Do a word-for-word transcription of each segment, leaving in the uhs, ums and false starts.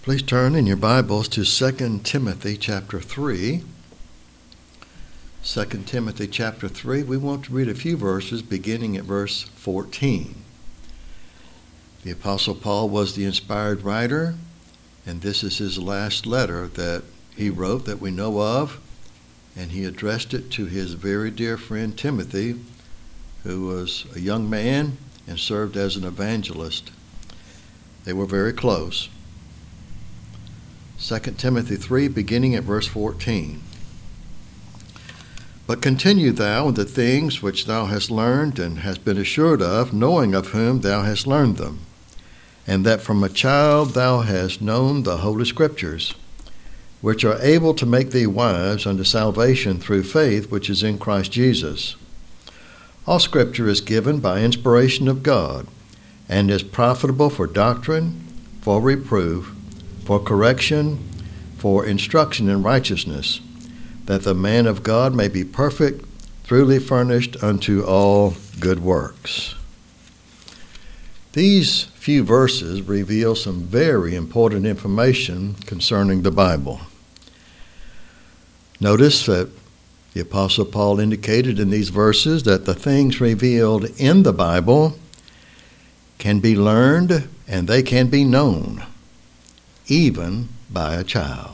Please turn in your Bibles to Second Timothy chapter three. Second Timothy chapter three, we want to read a few verses beginning at verse fourteen. The Apostle Paul was the inspired writer, and this is his last letter that he wrote that we know of, and he addressed it to his very dear friend Timothy, who was a young man and served as an evangelist. They were very close. Second Timothy three, beginning at verse fourteen. But continue thou in the things which thou hast learned and hast been assured of, knowing of whom thou hast learned them, and that from a child thou hast known the Holy Scriptures, which are able to make thee wise unto salvation through faith which is in Christ Jesus. All Scripture is given by inspiration of God, and is profitable for doctrine, for reproof, for correction, for instruction in righteousness, that the man of God may be perfect, truly furnished unto all good works. These few verses reveal some very important information concerning the Bible. Notice that the Apostle Paul indicated in these verses that the things revealed in the Bible can be learned and they can be known, even by a child.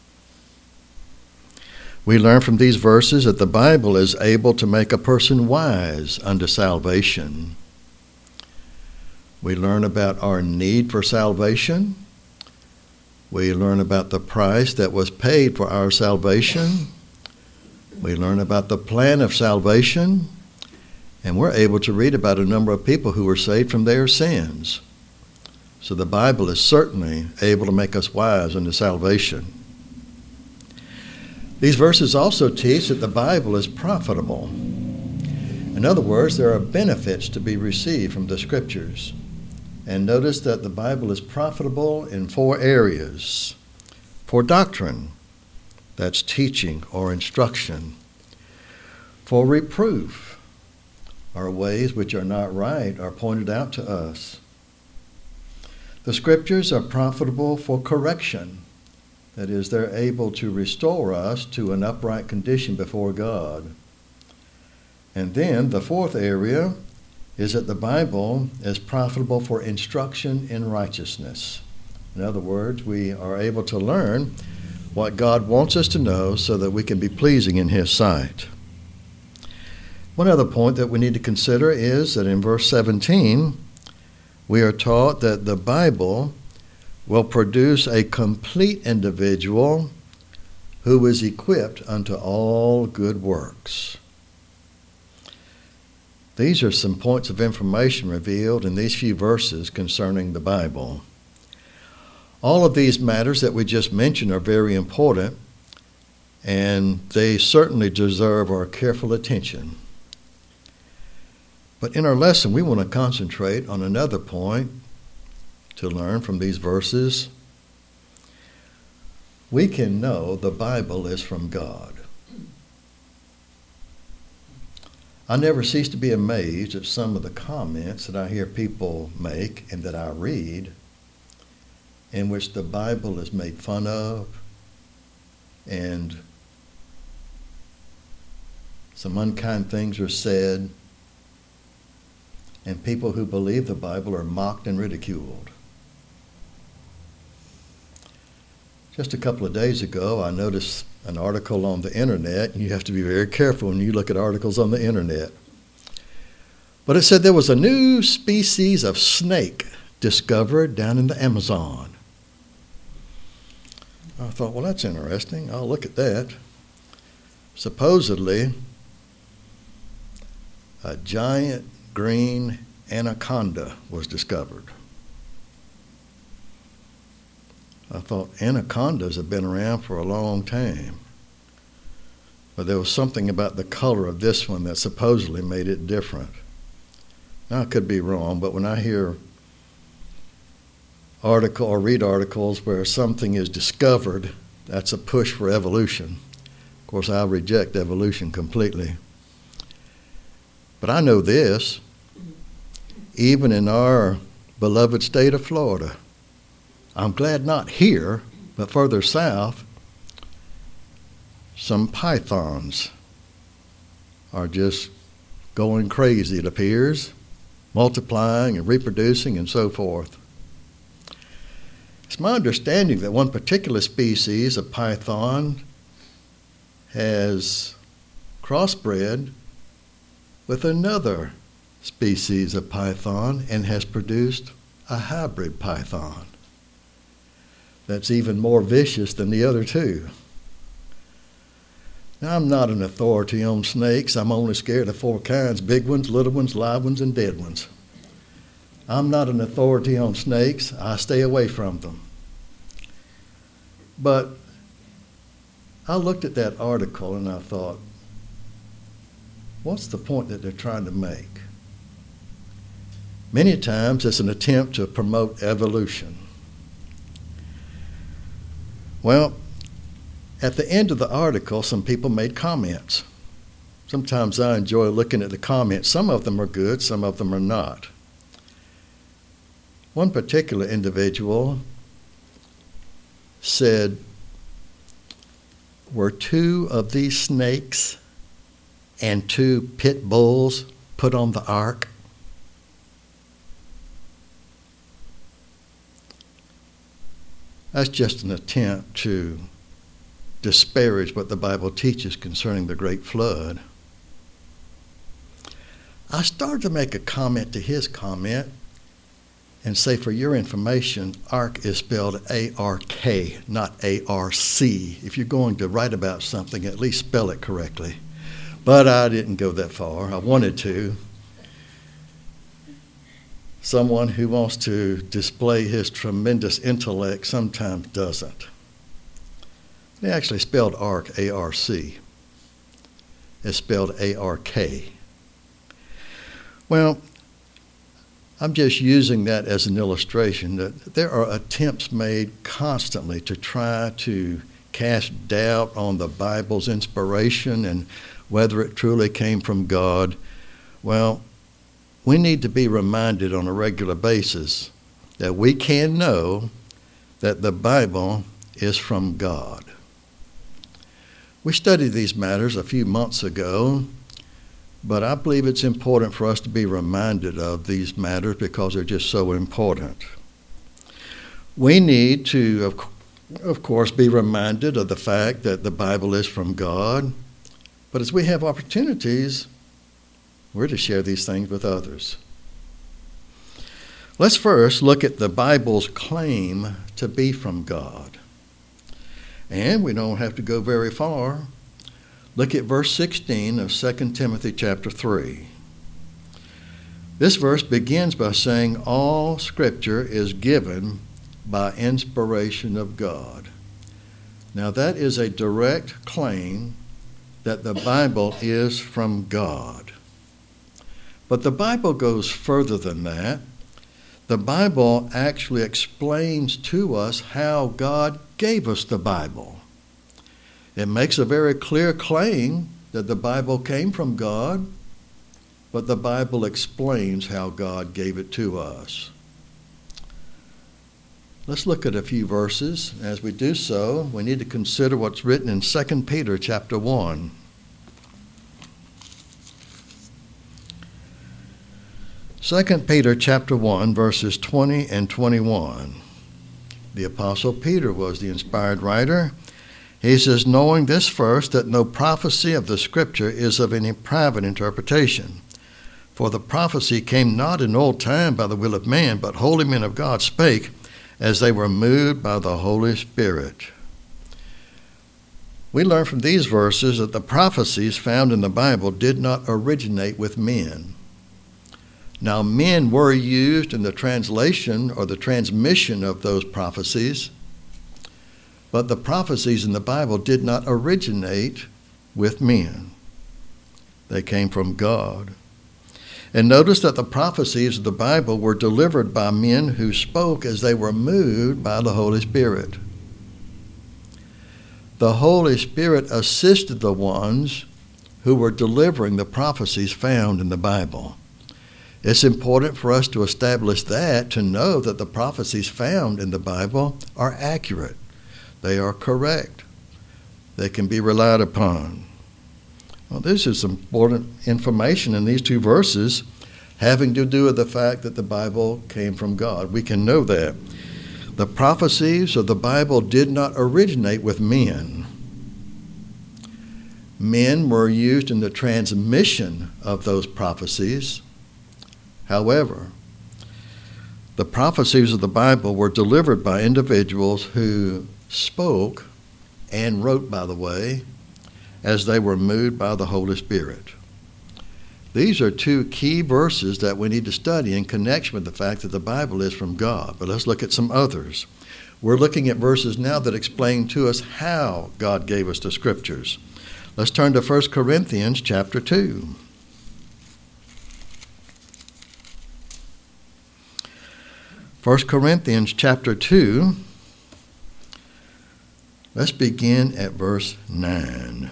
We learn from these verses that the Bible is able to make a person wise unto salvation. We learn about our need for salvation. We learn about the price that was paid for our salvation. We learn about the plan of salvation. And we're able to read about a number of people who were saved from their sins. So the Bible is certainly able to make us wise unto salvation. These verses also teach that the Bible is profitable. In other words, there are benefits to be received from the Scriptures. And notice that the Bible is profitable in four areas. For doctrine, that's teaching or instruction. For reproof, our ways which are not right are pointed out to us. The Scriptures are profitable for correction. That is, they're able to restore us to an upright condition before God. And then the fourth area is that the Bible is profitable for instruction in righteousness. In other words, we are able to learn what God wants us to know so that we can be pleasing in His sight. One other point that we need to consider is that in verse seventeen, we are taught that the Bible will produce a complete individual who is equipped unto all good works. These are some points of information revealed in these few verses concerning the Bible. All of these matters that we just mentioned are very important, and they certainly deserve our careful attention. But in our lesson, we want to concentrate on another point to learn from these verses. We can know the Bible is from God. I never cease to be amazed at some of the comments that I hear people make and that I read, in which the Bible is made fun of and some unkind things are said, and people who believe the Bible are mocked and ridiculed. Just a couple of days ago, I noticed an article on the internet. You have to be very careful when you look at articles on the internet. But it said there was a new species of snake discovered down in the Amazon. I thought, well, that's interesting. I'll look at that. Supposedly, a giant green anaconda was discovered. I thought anacondas have been around for a long time. But there was something about the color of this one that supposedly made it different. Now, I could be wrong, but when I hear article or read articles where something is discovered, that's a push for evolution. Of course, I reject evolution completely. But I know this, even in our beloved state of Florida, I'm glad not here, but further south, some pythons are just going crazy, it appears, multiplying and reproducing and so forth. It's my understanding that one particular species of python has crossbred with another species of python and has produced a hybrid python that's even more vicious than the other two. Now, I'm not an authority on snakes. I'm only scared of four kinds: big ones, little ones, live ones, and dead ones. I'm not an authority on snakes. I stay away from them. But I looked at that article and I thought, what's the point that they're trying to make? Many times it's an attempt to promote evolution. Well, at the end of the article, some people made comments. Sometimes I enjoy looking at the comments. Some of them are good, some of them are not. One particular individual said, were two of these snakes and two pit bulls put on the ark? That's just an attempt to disparage what the Bible teaches concerning the great flood. I started to make a comment to his comment and say, for your information, ark is spelled A R K, not A R C. If you're going to write about something, at least spell it correctly. But I didn't go that far. I wanted to. Someone who wants to display his tremendous intellect sometimes doesn't. They actually spelled ark, A R C. It's spelled A R K. Well, I'm just using that as an illustration that there are attempts made constantly to try to cast doubt on the Bible's inspiration and whether it truly came from God. Well, we need to be reminded on a regular basis that we can know that the Bible is from God. We studied these matters a few months ago, but I believe it's important for us to be reminded of these matters because they're just so important. We need to, of, of course, be reminded of the fact that the Bible is from God, but as we have opportunities, we're to share these things with others. Let's first look at the Bible's claim to be from God. And we don't have to go very far. Look at verse sixteen of Second Timothy chapter three. This verse begins by saying all Scripture is given by inspiration of God. Now that is a direct claim that the Bible is from God. But the Bible goes further than that. The Bible actually explains to us how God gave us the Bible. It makes a very clear claim that the Bible came from God, but the Bible explains how God gave it to us. Let's look at a few verses. As we do so, we need to consider what's written in Second Peter chapter one. Second Peter chapter one, verses twenty and twenty-one. The Apostle Peter was the inspired writer. He says, knowing this first, that no prophecy of the Scripture is of any private interpretation. For the prophecy came not in old time by the will of man, but holy men of God spake, as they were moved by the Holy Spirit. We learn from these verses that the prophecies found in the Bible did not originate with men. Now, men were used in the translation or the transmission of those prophecies, but the prophecies in the Bible did not originate with men. They came from God. And notice that the prophecies of the Bible were delivered by men who spoke as they were moved by the Holy Spirit. The Holy Spirit assisted the ones who were delivering the prophecies found in the Bible. It's important for us to establish that, to know that the prophecies found in the Bible are accurate. They are correct. They can be relied upon. Well, this is important information in these two verses having to do with the fact that the Bible came from God. We can know that. The prophecies of the Bible did not originate with men. Men were used in the transmission of those prophecies. However, the prophecies of the Bible were delivered by individuals who spoke and wrote, by the way, as they were moved by the Holy Spirit. These are two key verses that we need to study in connection with the fact that the Bible is from God. But let's look at some others. We're looking at verses now that explain to us how God gave us the Scriptures. Let's turn to First Corinthians chapter two. First Corinthians chapter two. Let's begin at verse nine.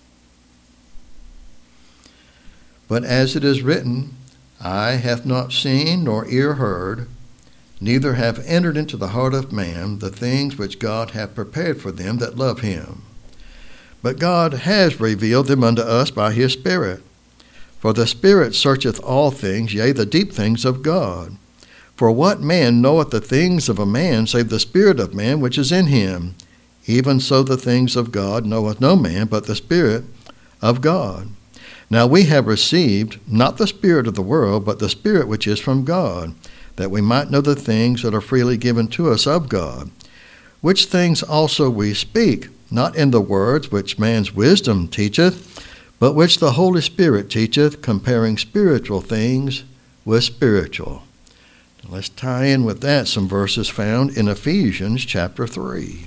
But as it is written, eye hath not seen nor ear heard, neither have entered into the heart of man the things which God hath prepared for them that love him. But God has revealed them unto us by his Spirit. For the Spirit searcheth all things, yea, the deep things of God. For what man knoweth the things of a man, save the Spirit of man which is in him? Even so the things of God knoweth no man, but the Spirit of God. Now we have received not the spirit of the world, but the Spirit which is from God, that we might know the things that are freely given to us of God. Which things also we speak, not in the words which man's wisdom teacheth, but which the Holy Spirit teacheth, comparing spiritual things with spiritual. Now let's tie in with that some verses found in Ephesians chapter three.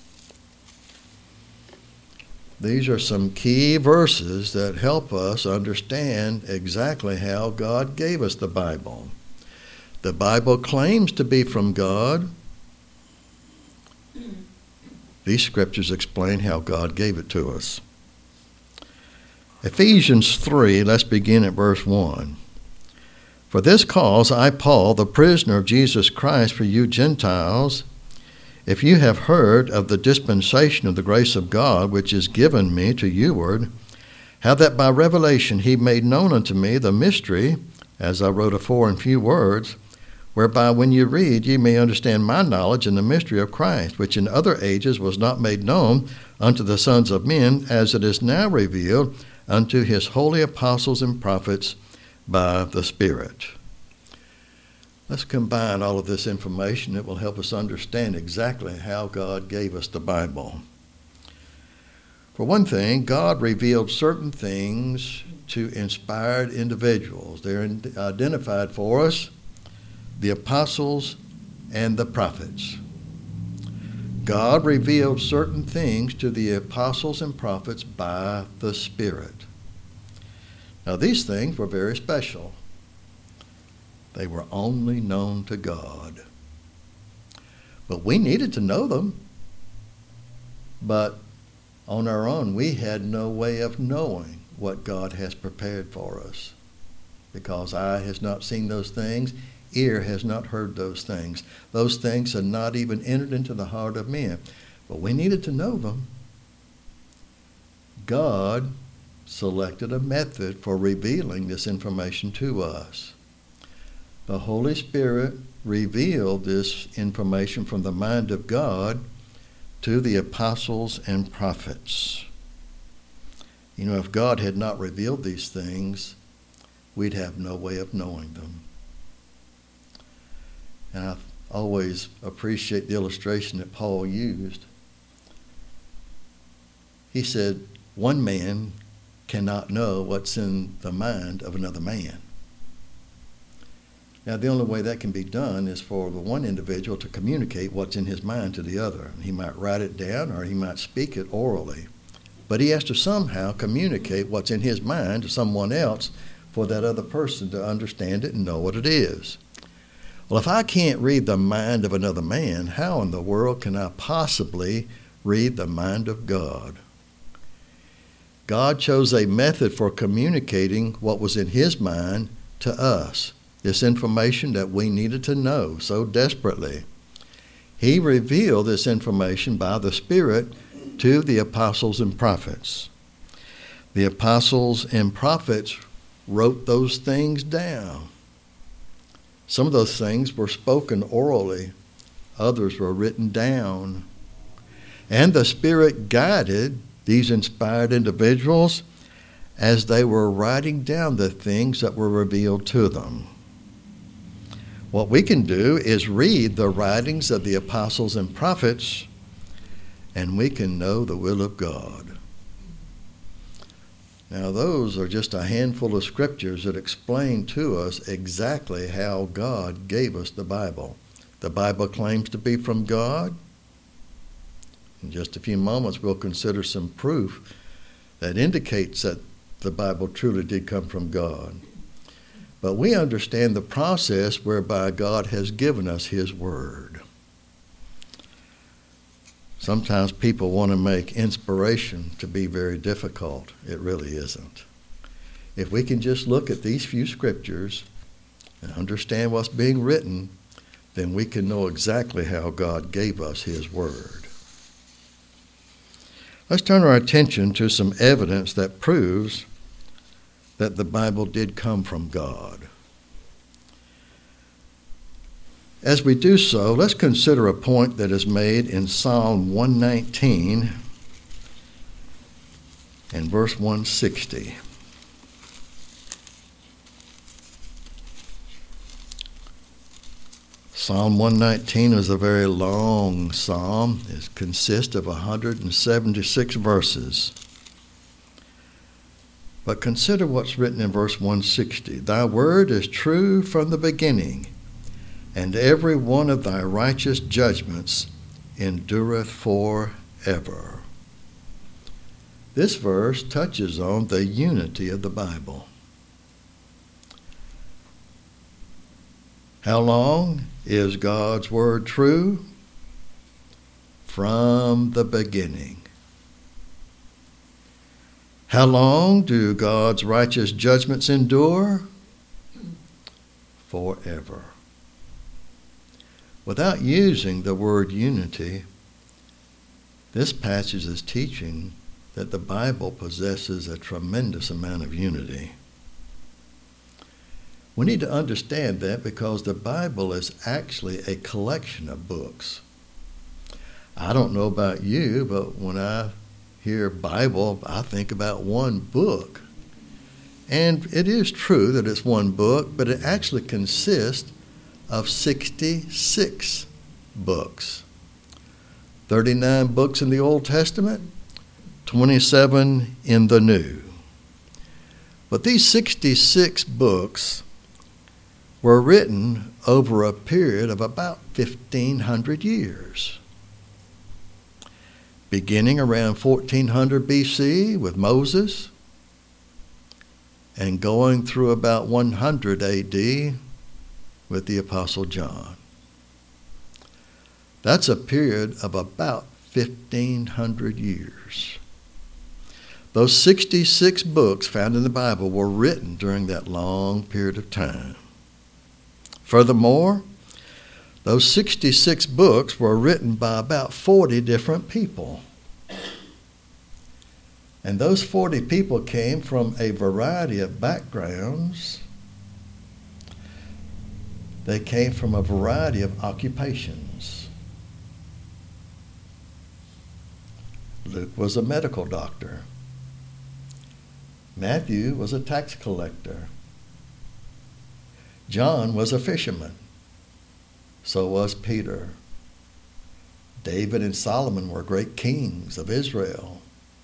These are some key verses that help us understand exactly how God gave us the Bible. The Bible claims to be from God. These scriptures explain how God gave it to us. Ephesians three, let's begin at verse one. For this cause I, Paul, the prisoner of Jesus Christ for you Gentiles, if you have heard of the dispensation of the grace of God, which is given me to youward, how that by revelation he made known unto me the mystery, as I wrote afore in few words, whereby when you read ye may understand my knowledge in the mystery of Christ, which in other ages was not made known unto the sons of men, as it is now revealed unto his holy apostles and prophets by the Spirit. Let's combine all of this information. It will help us understand exactly how God gave us the Bible. For one thing, God revealed certain things to inspired individuals. They're identified for us, the apostles and the prophets. God revealed certain things to the apostles and prophets by the Spirit. Now, these things were very special. They were only known to God. But we needed to know them. But on our own, we had no way of knowing what God has prepared for us. Because eye has not seen those things, ear has not heard those things. Those things had not even entered into the heart of men. But we needed to know them. God selected a method for revealing this information to us. The Holy Spirit revealed this information from the mind of God to the apostles and prophets. You know, if God had not revealed these things, we'd have no way of knowing them. And I always appreciate the illustration that Paul used. He said, one man cannot know what's in the mind of another man. Now, the only way that can be done is for the one individual to communicate what's in his mind to the other. He might write it down or he might speak it orally. But he has to somehow communicate what's in his mind to someone else for that other person to understand it and know what it is. Well, if I can't read the mind of another man, how in the world can I possibly read the mind of God? God chose a method for communicating what was in his mind to us. this information that we needed to know so desperately. He revealed this information by the Spirit to the apostles and prophets. The apostles and prophets wrote those things down. Some of those things were spoken orally. Others were written down. And the Spirit guided these inspired individuals as they were writing down the things that were revealed to them. What we can do is read the writings of the apostles and prophets, and we can know the will of God. Now, those are just a handful of scriptures that explain to us exactly how God gave us the Bible. The Bible claims to be from God. In just a few moments, we'll consider some proof that indicates that the Bible truly did come from God. But we understand the process whereby God has given us His Word. Sometimes people want to make inspiration to be very difficult. It really isn't. If we can just look at these few scriptures and understand what's being written, then we can know exactly how God gave us His Word. Let's turn our attention to some evidence that proves that the Bible did come from God. As we do so, let's consider a point that is made in Psalm one nineteen and verse one sixty. Psalm one nineteen is a very long psalm. It consists of one hundred seventy-six verses. But consider what's written in verse one sixty. Thy word is true from the beginning, and every one of thy righteous judgments endureth forever. This verse touches on the unity of the Bible. How long is God's word true? From the beginning. How long do God's righteous judgments endure? Forever. Without using the word unity, this passage is teaching that the Bible possesses a tremendous amount of unity. We need to understand that because the Bible is actually a collection of books. I don't know about you, but when I hear Bible, I think about one book. And it is true that it's one book, but it actually consists of sixty-six books. thirty-nine books in the Old Testament, twenty-seven in the New. But these sixty-six books were written over a period of about fifteen hundred years. Beginning around fourteen hundred B C with Moses and going through about one hundred A D with the Apostle John. That's a period of about fifteen hundred years. Those sixty-six books found in the Bible were written during that long period of time. Furthermore, those sixty-six books were written by about forty different people. And those forty people came from a variety of backgrounds. They came from a variety of occupations. Luke was a medical doctor. Matthew was a tax collector. John was a fisherman. So was Peter. David and Solomon were great kings of Israel.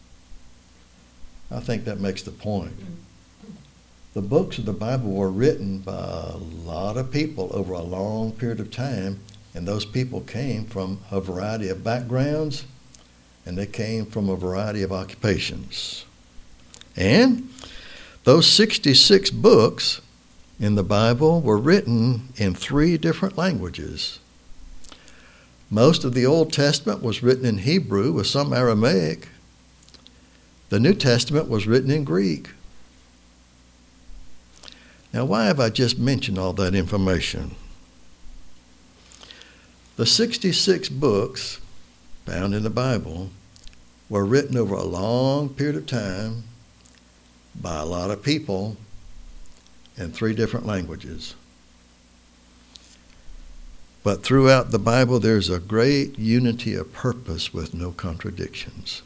I think that makes the point. The books of the Bible were written by a lot of people over a long period of time, and those people came from a variety of backgrounds, and they came from a variety of occupations. And those sixty-six books in the Bible were written in three different languages. Most of the Old Testament was written in Hebrew with some Aramaic. The New Testament was written in Greek. Now, why have I just mentioned all that information? The sixty-six books found in the Bible were written over a long period of time by a lot of people in three different languages. But throughout the Bible, there's a great unity of purpose with no contradictions.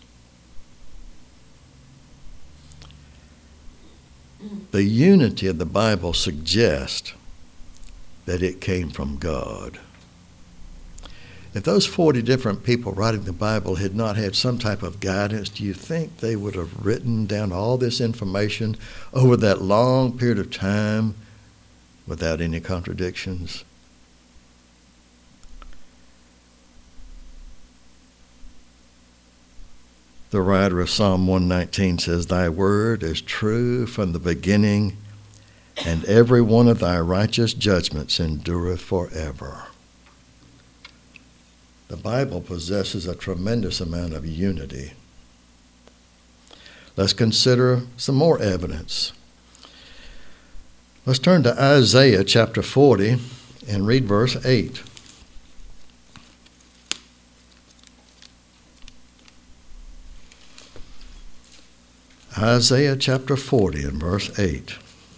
The unity of the Bible suggests that it came from God. If those forty different people writing the Bible had not had some type of guidance, do you think they would have written down all this information over that long period of time without any contradictions? The writer of Psalm one nineteen says, "Thy word is true from the beginning, and every one of thy righteous judgments endureth forever." The Bible possesses a tremendous amount of unity. Let's consider some more evidence. Let's turn to Isaiah chapter forty and read verse eight. Isaiah chapter forty and verse eight.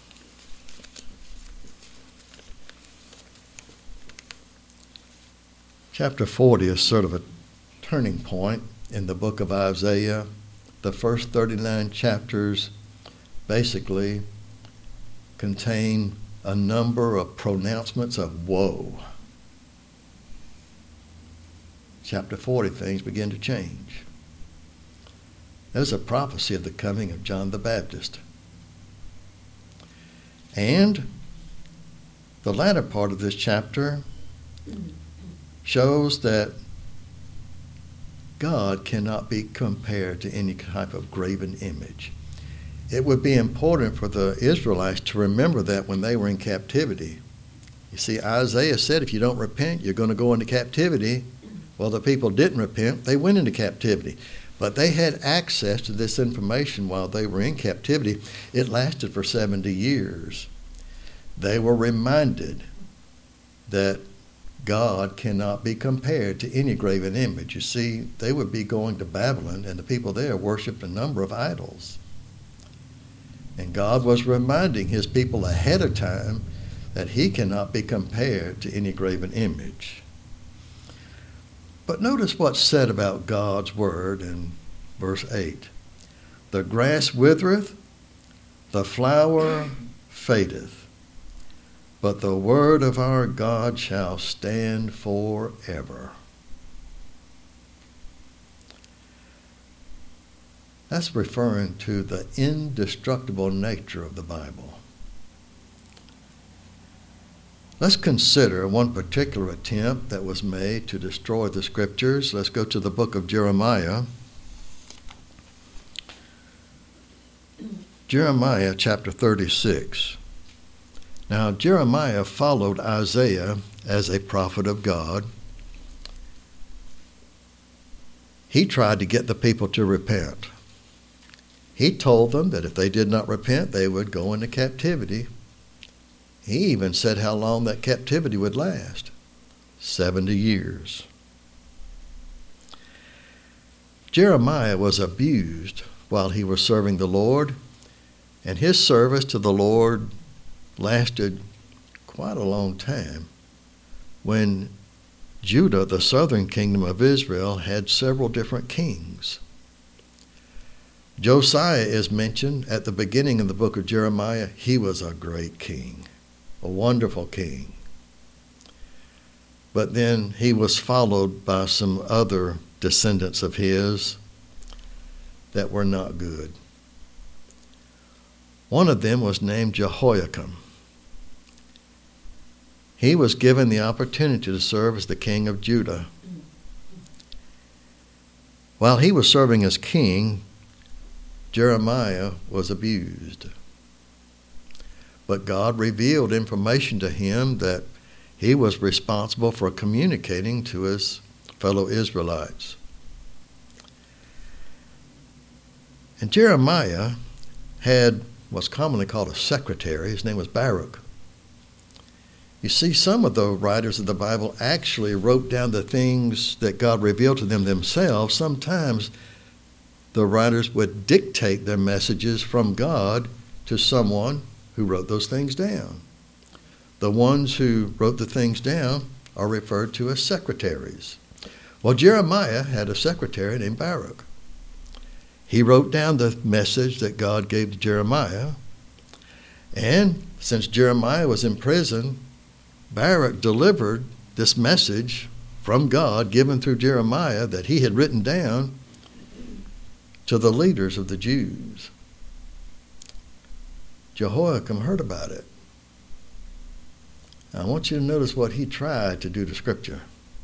Chapter forty is sort of a turning point in the book of Isaiah. The first thirty-nine chapters basically contain a number of pronouncements of woe. Chapter forty, things begin to change. There's a prophecy of the coming of John the Baptist. And the latter part of this chapter shows that God cannot be compared to any type of graven image. It would be important for the Israelites to remember that when they were in captivity. You see, Isaiah said if you don't repent, you're going to go into captivity. Well, the people didn't repent. They went into captivity. But they had access to this information while they were in captivity. It lasted for seventy years. They were reminded that God cannot be compared to any graven image. You see, they would be going to Babylon, and the people there worshiped a number of idols. And God was reminding his people ahead of time that he cannot be compared to any graven image. But notice what's said about God's word in verse eight. The grass withereth, the flower fadeth, but the word of our God shall stand forever. That's referring to the indestructible nature of the Bible. Let's consider one particular attempt that was made to destroy the Scriptures. Let's go to the book of Jeremiah. Jeremiah chapter thirty-six. Now, Jeremiah followed Isaiah as a prophet of God. He tried to get the people to repent. He told them that if they did not repent, they would go into captivity. He even said how long that captivity would last. seventy years. Jeremiah was abused while he was serving the Lord, and his service to the Lord lasted quite a long time when Judah, the southern kingdom of Israel, had several different kings. Josiah is mentioned at the beginning of the book of Jeremiah. He was a great king, a wonderful king. But then he was followed by some other descendants of his that were not good. One of them was named Jehoiakim. He was given the opportunity to serve as the king of Judah. While he was serving as king, Jeremiah was abused. But God revealed information to him that he was responsible for communicating to his fellow Israelites. And Jeremiah had what's commonly called a secretary. His name was Baruch. You see, some of the writers of the Bible actually wrote down the things that God revealed to them themselves. Sometimes the writers would dictate their messages from God to someone who wrote those things down. The ones who wrote the things down are referred to as secretaries. Well, Jeremiah had a secretary named Baruch. He wrote down the message that God gave to Jeremiah. And since Jeremiah was in prison, Baruch delivered this message from God given through Jeremiah that he had written down to the leaders of the Jews. Jehoiakim heard about it. I want you to notice what he tried to do to Scripture.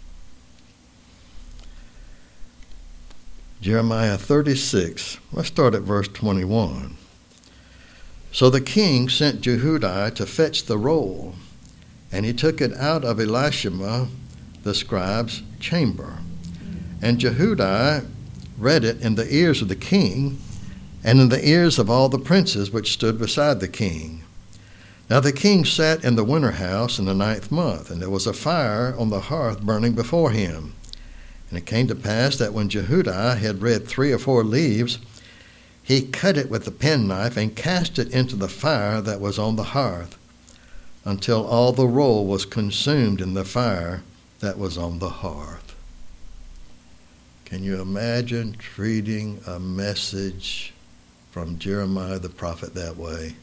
Jeremiah thirty-six, let's start at verse twenty-one. So the king sent Jehudi to fetch the roll, and he took it out of Elishama the scribe's chamber. And Jehudi read it in the ears of the king, and in the ears of all the princes which stood beside the king. Now the king sat in the winter house in the ninth month, and there was a fire on the hearth burning before him. And it came to pass that when Jehudi had read three or four leaves, he cut it with the penknife and cast it into the fire that was on the hearth, until all the roll was consumed in the fire that was on the hearth. Can you imagine treating a message from Jeremiah the prophet that way?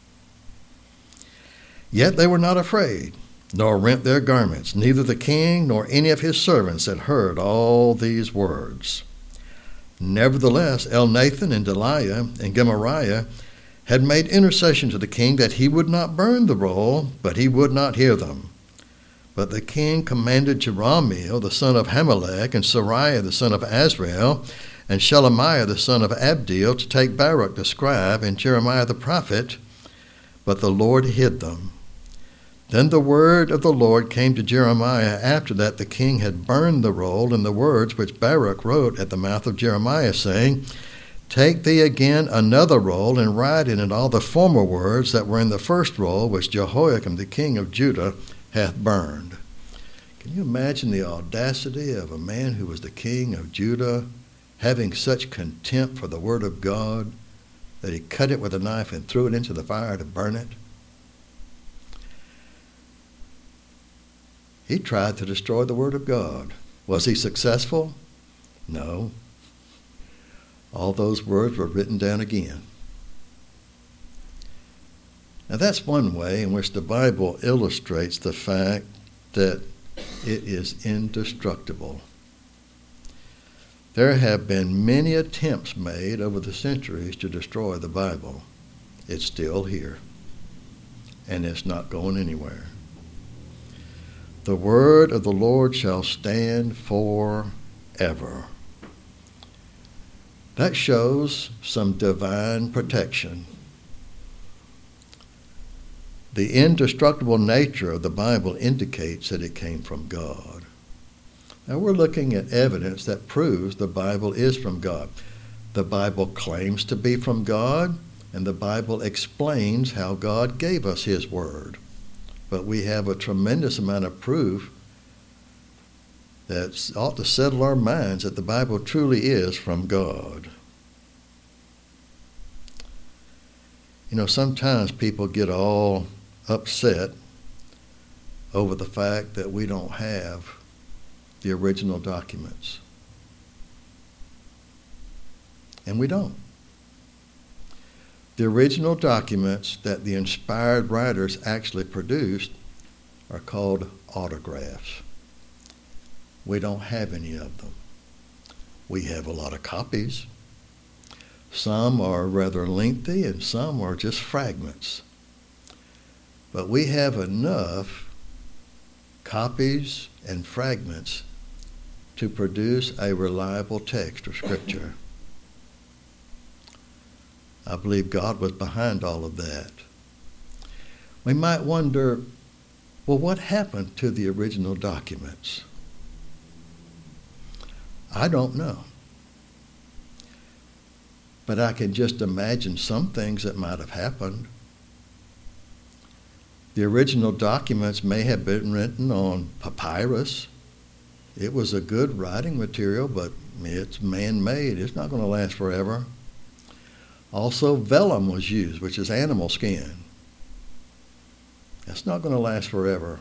Yet they were not afraid, nor rent their garments. Neither the king nor any of his servants had heard all these words. Nevertheless, Elnathan and Delaiah and Gemariah had made intercession to the king that he would not burn the roll, but he would not hear them. But the king commanded Jerahmeel the son of Hamelech, and Sariah the son of Azrael, and Shelemiah the son of Abdeel to take Baruch the scribe and Jeremiah the prophet, but the Lord hid them. Then the word of the Lord came to Jeremiah after that the king had burned the roll in the words which Baruch wrote at the mouth of Jeremiah, saying, Take thee again another roll, and write in it all the former words that were in the first roll, which Jehoiakim the king of Judah hath burned. Can you imagine the audacity of a man who was the king of Judah, having such contempt for the word of God, that he cut it with a knife and threw it into the fire to burn it? He tried to destroy the word of God. Was he successful? No. All those words were written down again. Now that's one way in which the Bible illustrates the fact that it is indestructible. There have been many attempts made over the centuries to destroy the Bible. It's still here, and it's not going anywhere. The word of the Lord shall stand forever. That shows some divine protection. The indestructible nature of the Bible indicates that it came from God. Now we're looking at evidence that proves the Bible is from God. The Bible claims to be from God, and the Bible explains how God gave us his word. But we have a tremendous amount of proof that ought to settle our minds that the Bible truly is from God. You know, sometimes people get all upset over the fact that we don't have the original documents. And we don't. The original documents that the inspired writers actually produced are called autographs. We don't have any of them. We have a lot of copies. Some are rather lengthy and some are just fragments. But we have enough copies and fragments to produce a reliable text of Scripture. I believe God was behind all of that. We might wonder, well, what happened to the original documents? I don't know. but I can just imagine some things that might have happened. The original documents may have been written on papyrus. It was a good writing material, but it's man-made. It's not going to last forever. Also, vellum was used, which is animal skin. That's not going to last forever.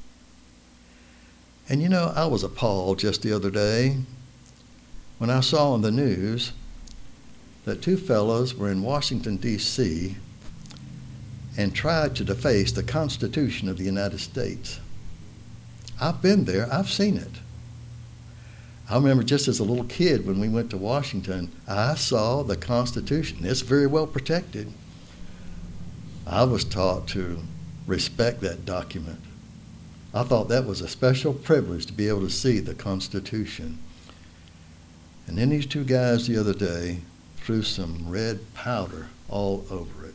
And you know, I was appalled just the other day when I saw on the news that two fellows were in Washington, D C and tried to deface the Constitution of the United States. I've been there. I've seen it. I remember just as a little kid when we went to Washington, I saw the Constitution. It's very well protected. I was taught to respect that document. I thought that was a special privilege to be able to see the Constitution. And then these two guys the other day threw some red powder all over it.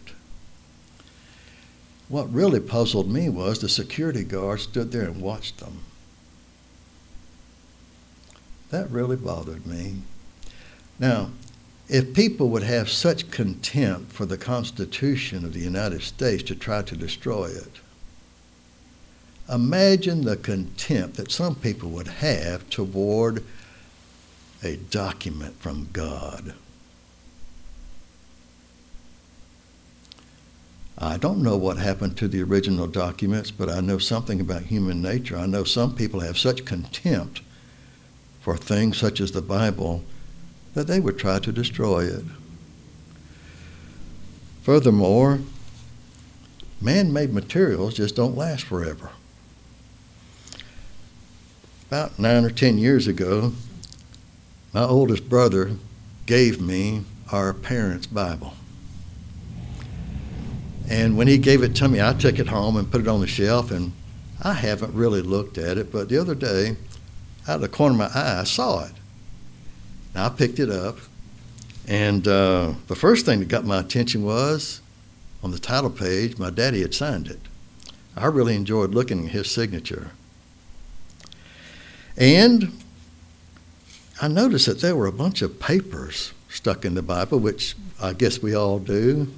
What really puzzled me was the security guard stood there and watched them. That really bothered me. Now, if people would have such contempt for the Constitution of the United States to try to destroy it, imagine the contempt that some people would have toward a document from God. I don't know what happened to the original documents, but I know something about human nature. I know some people have such contempt for things such as the Bible that they would try to destroy it. Furthermore, man-made materials just don't last forever. About nine or ten years ago, my oldest brother gave me our parents' Bible. And when he gave it to me, I took it home and put it on the shelf, and I haven't really looked at it, but the other day, out of the corner of my eye, I saw it. And I picked it up, and uh, the first thing that got my attention was, on the title page, my daddy had signed it. I really enjoyed looking at his signature. And I noticed that there were a bunch of papers stuck in the Bible, which I guess we all do.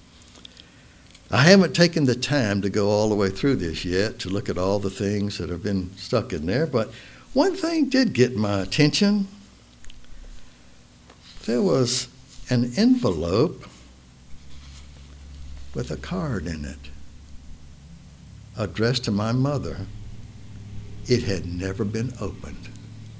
I haven't taken the time to go all the way through this yet to look at all the things that have been stuck in there, but one thing did get my attention. There was an envelope with a card in it addressed to my mother. It had never been opened.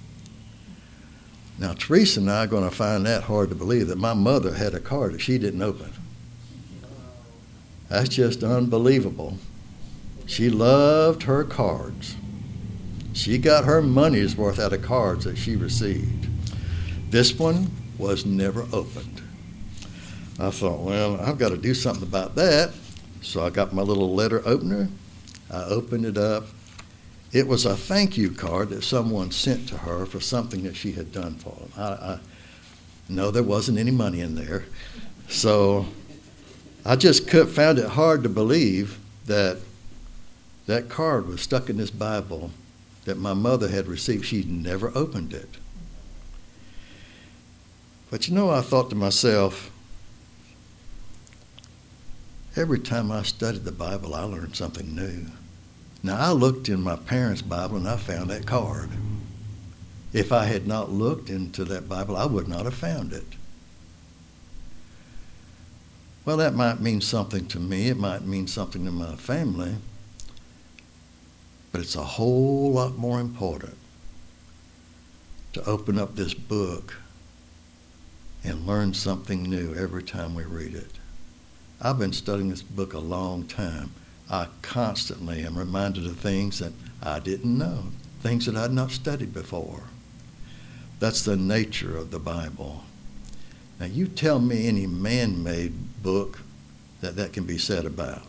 Now, Teresa and I are going to find that hard to believe, that my mother had a card that she didn't open. That's just unbelievable. She loved her cards. She got her money's worth out of cards that she received. This one was never opened. I thought, well, I've got to do something about that. So I got my little letter opener. I opened it up. It was a thank you card that someone sent to her for something that she had done for them. I, I, no, there wasn't any money in there. So I just could, found it hard to believe that that card was stuck in this Bible that my mother had received. She'd never opened it. But you know, I thought to myself, every time I studied the Bible, I learned something new. Now, I looked in my parents' Bible and I found that card. If I had not looked into that Bible, I would not have found it. Well, that might mean something to me. It might mean something to my family. But it's a whole lot more important to open up this book and learn something new every time we read it. I've been studying this book a long time. I constantly am reminded of things that I didn't know, things that I'd not studied before. That's the nature of the Bible. Now, you tell me any man-made book that that can be said about.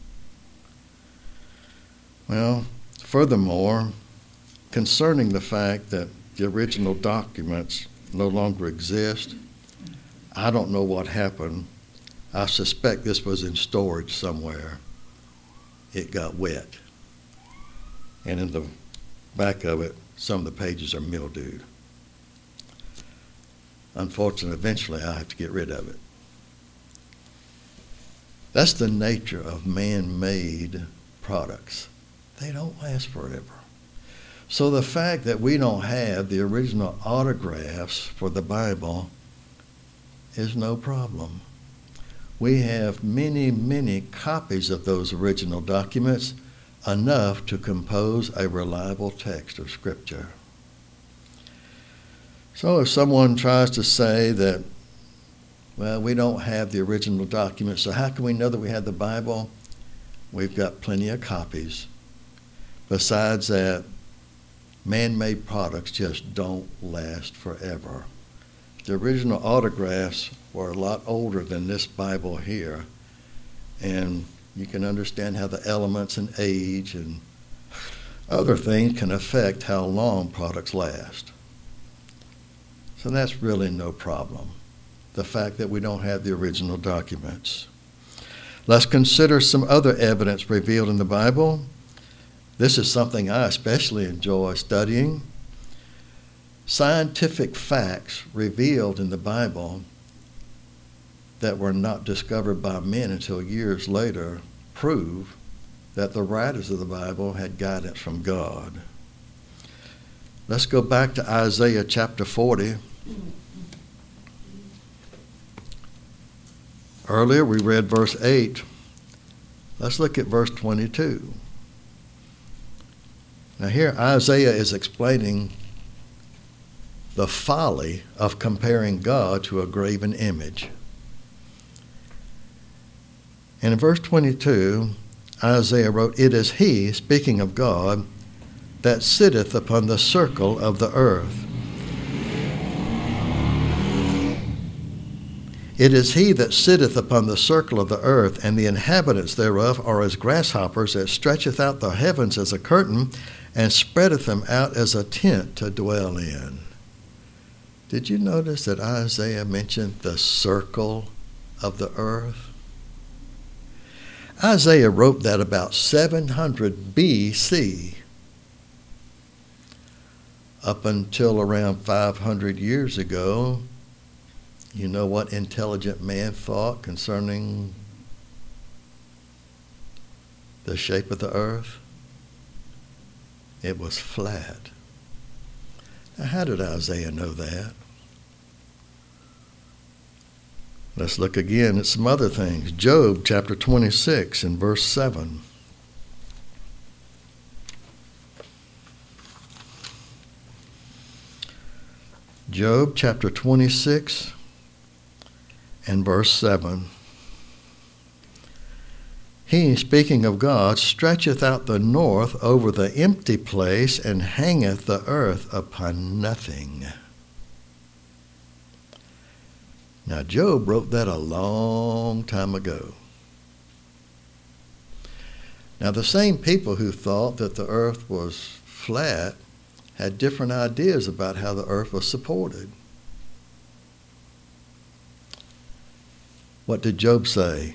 Well, furthermore, concerning the fact that the original documents no longer exist, I don't know what happened. I suspect this was in storage somewhere. It got wet. And in the back of it, some of the pages are mildewed. unfortunately, eventually I have to get rid of it. That's the nature of man-made products. They don't last forever. So the fact that we don't have the original autographs for the Bible is no problem. We have many, many copies of those original documents, enough to compose a reliable text of Scripture. So if someone tries to say that, well, we don't have the original documents, so how can we know that we have the Bible? We've got plenty of copies. Besides that, man-made products just don't last forever. The original autographs were a lot older than this Bible here, and you can understand how the elements and age and other things can affect how long products last. So that's really no problem, the fact that we don't have the original documents. Let's consider some other evidence revealed in the Bible. This is something I especially enjoy studying. Scientific facts revealed in the Bible that were not discovered by men until years later prove that the writers of the Bible had guidance from God. Let's go back to Isaiah chapter forty. Earlier we read verse eight. Let's look at verse twenty-two. Now here Isaiah is explaining the folly of comparing God to a graven image. And in verse twenty-two, Isaiah wrote, "It is he," speaking of God, "that sitteth upon the circle of the earth. It is he that sitteth upon the circle of the earth, and the inhabitants thereof are as grasshoppers, that stretcheth out the heavens as a curtain, and spreadeth them out as a tent to dwell in." Did you notice that Isaiah mentioned the circle of the earth? Isaiah wrote that about seven hundred B C. Up until around five hundred years ago, you know what intelligent man thought concerning the shape of the earth? It was flat. Now, how did Isaiah know that? Let's look again at some other things. Job chapter twenty-six and verse seven. Job chapter twenty-six and verse seven. He, speaking of God, stretcheth out the north over the empty place, and hangeth the earth upon nothing. Now, Job wrote that a long time ago. Now, the same people who thought that the earth was flat had different ideas about how the earth was supported. What did Job say?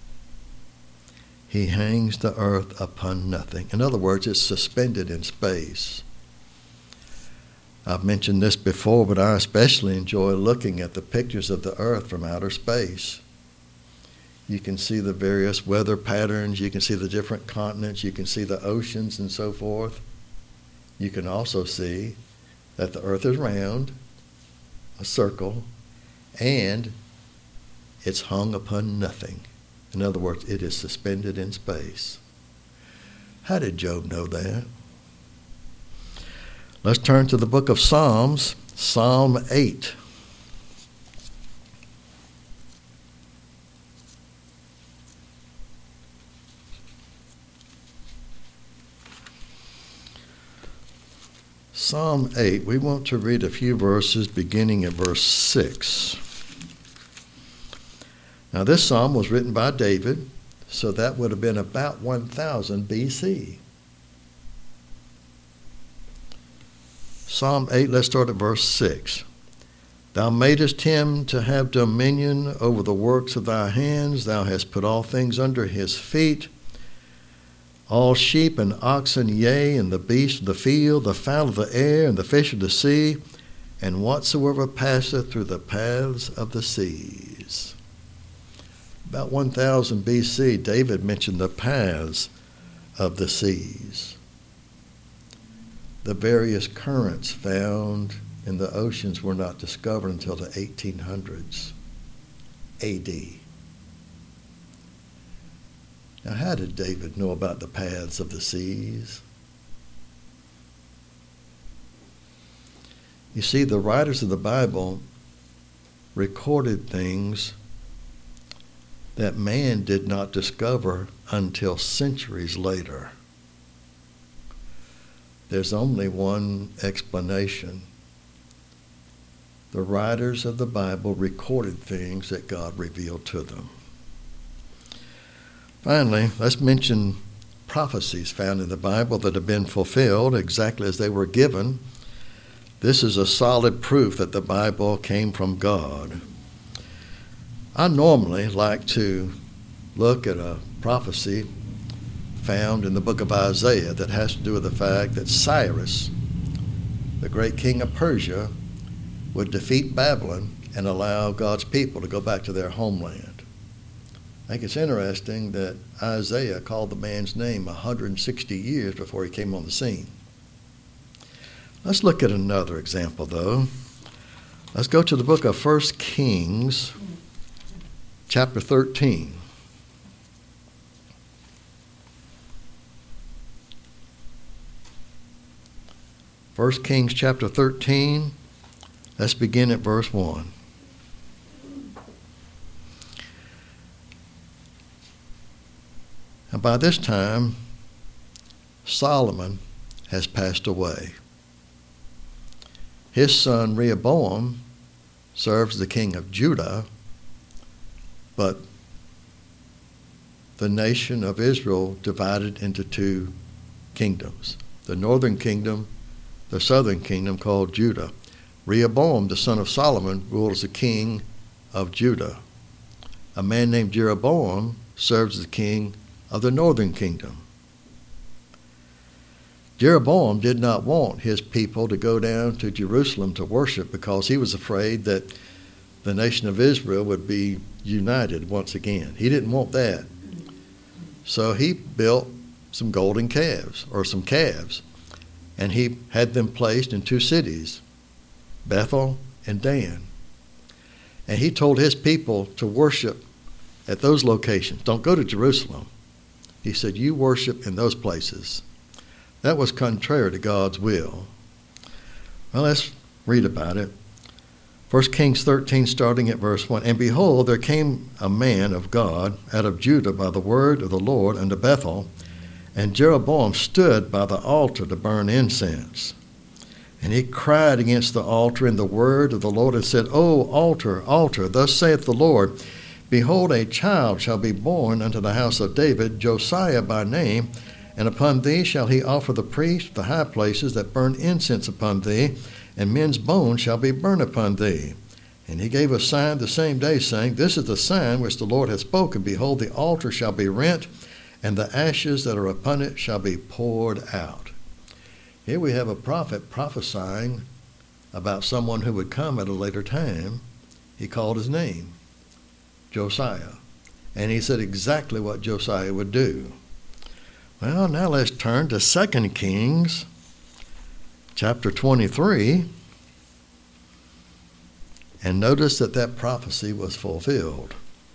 He hangs the earth upon nothing. In other words, it's suspended in space. I've mentioned this before, but I especially enjoy looking at the pictures of the earth from outer space. You can see the various weather patterns, you can see the different continents, you can see the oceans and so forth. You can also see that the earth is round, a circle, and it's hung upon nothing. In other words, it is suspended in space. How did Job know that? Let's turn to the book of Psalms, Psalm eight. Psalm eight, we want to read a few verses beginning at verse six. Now this psalm was written by David, so that would have been about one thousand B C. Psalm eight, let's start at verse six. Thou madest him to have dominion over the works of thy hands. Thou hast put all things under his feet. All sheep and oxen, yea, and the beasts of the field, the fowl of the air, and the fish of the sea, and whatsoever passeth through the paths of the seas. About one thousand B C, David mentioned the paths of the seas. The various currents found in the oceans were not discovered until the eighteen hundreds A D. Now, how did David know about the paths of the seas? You see, the writers of the Bible recorded things that man did not discover until centuries later. There's only one explanation. The writers of the Bible recorded things that God revealed to them. Finally, let's mention prophecies found in the Bible that have been fulfilled exactly as they were given. This is a solid proof that the Bible came from God. I normally like to look at a prophecy found in the book of Isaiah that has to do with the fact that Cyrus, the great king of Persia, would defeat Babylon and allow God's people to go back to their homeland. I think it's interesting that Isaiah called the man's name one hundred sixty years before he came on the scene. Let's look at another example, though. Let's go to the book of First Kings, chapter thirteen. First Kings chapter thirteen, let's begin at verse one. And by this time, Solomon has passed away. His son Rehoboam serves the king of Judah, but the nation of Israel divided into two kingdoms. The northern kingdom, the southern kingdom called Judah. Rehoboam, the son of Solomon, ruled as the king of Judah. A man named Jeroboam serves as the king of the northern kingdom. Jeroboam did not want his people to go down to Jerusalem to worship because he was afraid that the nation of Israel would be united once again. He didn't want that. So he built some golden calves, or some calves, and he had them placed in two cities, Bethel and Dan. And he told his people to worship at those locations. Don't go to Jerusalem. He said, you worship in those places. That was contrary to God's will. Well, let's read about it. First Kings thirteen, starting at verse one. And behold, there came a man of God out of Judah by the word of the Lord unto Bethel, and Jeroboam stood by the altar to burn incense. And he cried against the altar in the word of the Lord and said, O altar, altar, thus saith the Lord, behold, a child shall be born unto the house of David, Josiah by name, and upon thee shall he offer the priests the high places that burn incense upon thee, and men's bones shall be burned upon thee. And he gave a sign the same day, saying, This is the sign which the Lord hath spoken. Behold, the altar shall be rent, and the ashes that are upon it shall be poured out. Here we have a prophet prophesying about someone who would come at a later time. He called his name Josiah. And he said exactly what Josiah would do. Well, now let's turn to Second Kings, chapter twenty-three, and notice that that prophecy was fulfilled.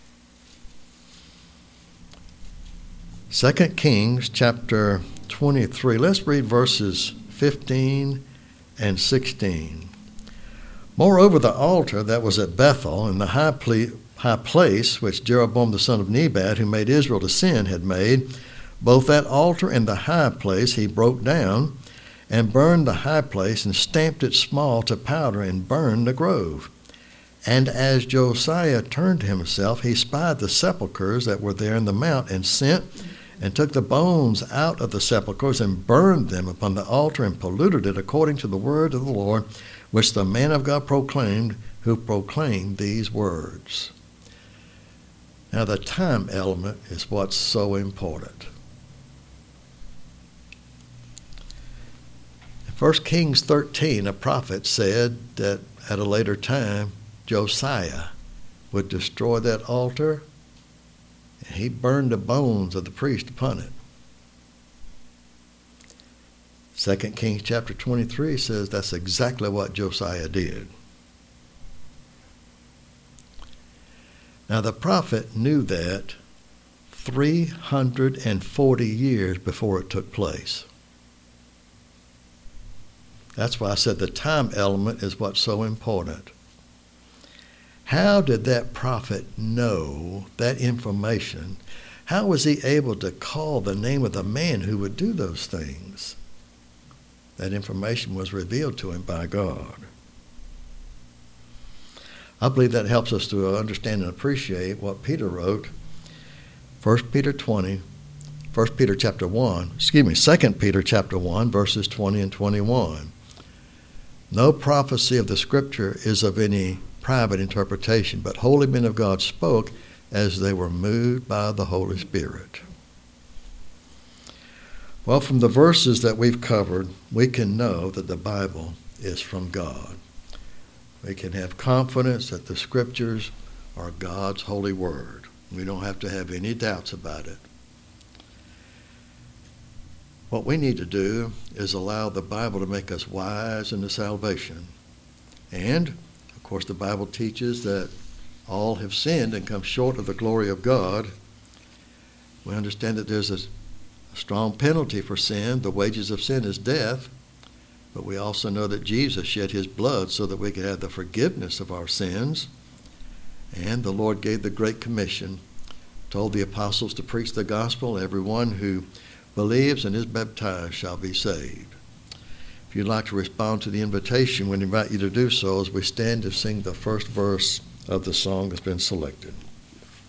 Second Kings, chapter twenty-three. Let's read verses fifteen and sixteen. Moreover, the altar that was at Bethel in the high, ple- high place which Jeroboam the son of Nebat, who made Israel to sin, had made, both that altar and the high place he broke down, and burned the high place, and stamped it small to powder, and burned the grove. And as Josiah turned himself, he spied the sepulchres that were there in the mount, and sent and took the bones out of the sepulchres, and burned them upon the altar, and polluted it according to the word of the Lord, which the man of God proclaimed, who proclaimed these words. Now the time element is what's so important. If First Kings thirteen, a prophet said that at a later time, Josiah would destroy that altar, and he burned the bones of the priest upon it. Second Kings chapter twenty-three says that's exactly what Josiah did. Now the prophet knew that three hundred forty years before it took place. That's why I said the time element is what's so important. How did that prophet know that information? How was he able to call the name of the man who would do those things? That information was revealed to him by God. I believe that helps us to understand and appreciate what Peter wrote. First Peter twenty, First Peter chapter one, excuse me, Second Peter chapter one, verses twenty and twenty-one. No prophecy of the Scripture is of any private interpretation, but holy men of God spoke as they were moved by the Holy Spirit. Well, from the verses that we've covered, we can know that the Bible is from God. We can have confidence that the Scriptures are God's holy word. We don't have to have any doubts about it. What we need to do is allow the Bible to make us wise into salvation. And, of course, the Bible teaches that all have sinned and come short of the glory of God. We understand that there's a A strong penalty for sin. The wages of sin is death. But we also know that Jesus shed his blood so that we could have the forgiveness of our sins. And the Lord gave the Great Commission, told the apostles to preach the gospel. Everyone who believes and is baptized shall be saved. If you'd like to respond to the invitation, we invite you to do so as we stand to sing the first verse of the song that's been selected.